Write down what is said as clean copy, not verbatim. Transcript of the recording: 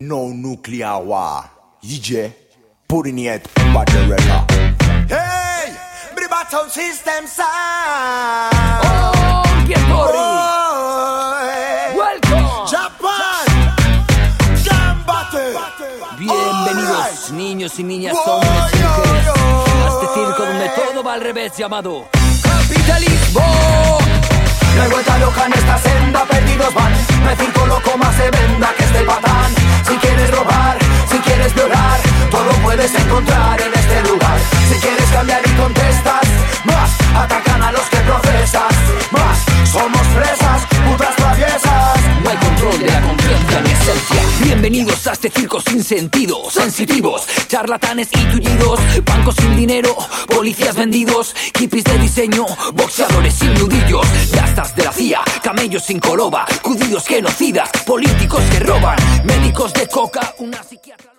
No nuclear war. DJ, putting it Barbarella. Hey, Bribaton System Sound. Oh, get welcome. Japan. Gambate. Bienvenidos, niños y niñas, hombres y mujeres, a este circo donde todo va al revés, llamado capitalismo. No hay vuelta loca en esta senda, perdidos van. No hay circo loco más se venda que este patán. Si quieres robar, si quieres violar, todo puedes encontrar en este lugar. Si quieres cambiar y contestas, más atacan a los que procesas. Más somos fresas, putas traviesas. No hay control de la conciencia ni esencia. Bienvenidos a este circo sin sentido. Sensitivos, charlatanes y tullidos, bancos sin dinero, policías vendidos, hippies de diseño, boxeadores sin nudillos, gastas de la CIA, camellos sin coloba, judíos genocidas, políticos que roban, médicos de coca, una psiquiatra.